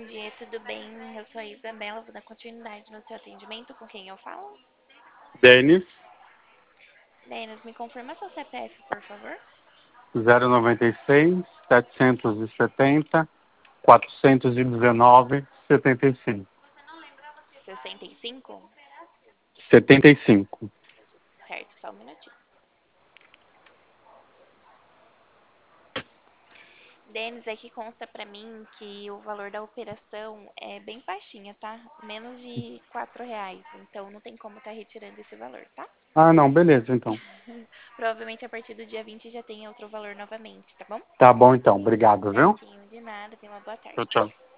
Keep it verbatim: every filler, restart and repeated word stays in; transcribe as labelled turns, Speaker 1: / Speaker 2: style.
Speaker 1: Bom dia, tudo bem? Eu sou a Isabela, vou dar continuidade no seu atendimento. Com quem eu falo?
Speaker 2: Denis,
Speaker 1: Denis, me confirma seu C P F, por favor.
Speaker 2: zero noventa e seis, setecentos e setenta, quatrocentos e dezenove, setenta e cinco.
Speaker 1: sessenta e cinco?
Speaker 2: setenta e cinco.
Speaker 1: Certo, só um minutinho. Denis, aqui consta pra mim que o valor da operação é bem baixinha, tá? Menos de quatro reais. Então não tem como tá retirando esse valor, tá?
Speaker 2: Ah, não, beleza, então.
Speaker 1: Provavelmente a partir do dia vinte já tem outro valor novamente, tá bom?
Speaker 2: Tá bom, então. Obrigado, viu?
Speaker 1: Certinho, de nada. Tenha uma boa
Speaker 2: Tchau,
Speaker 1: tarde.
Speaker 2: tchau.